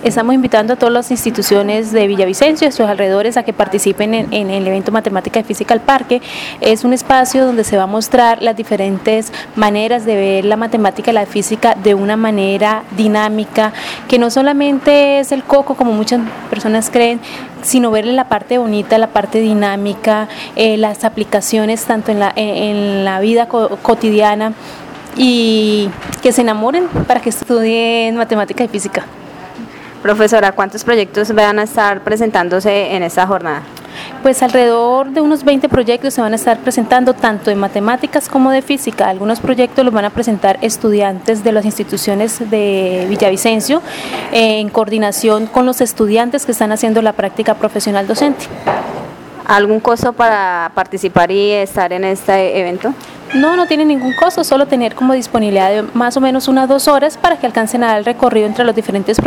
Estamos invitando a todas las instituciones de Villavicencio y sus alrededores a que participen en el evento Matemática y Física al Parque. Es un espacio donde se va a mostrar las diferentes maneras de ver la matemática y la física de una manera dinámica, que no solamente es el coco como muchas personas creen, sino verle la parte bonita, la parte dinámica, las aplicaciones tanto en la vida cotidiana, y que se enamoren para que estudien matemática y física. Profesora, ¿cuántos proyectos van a estar presentándose en esta jornada? Pues alrededor de unos 20 proyectos se van a estar presentando tanto de matemáticas como de física. Algunos proyectos los van a presentar estudiantes de las instituciones de Villavicencio en coordinación con los estudiantes que están haciendo la práctica profesional docente. ¿Algún costo para participar y estar en este evento? No tiene ningún costo, solo tener como disponibilidad de más o menos unas 2 horas para que alcancen a dar el recorrido entre los diferentes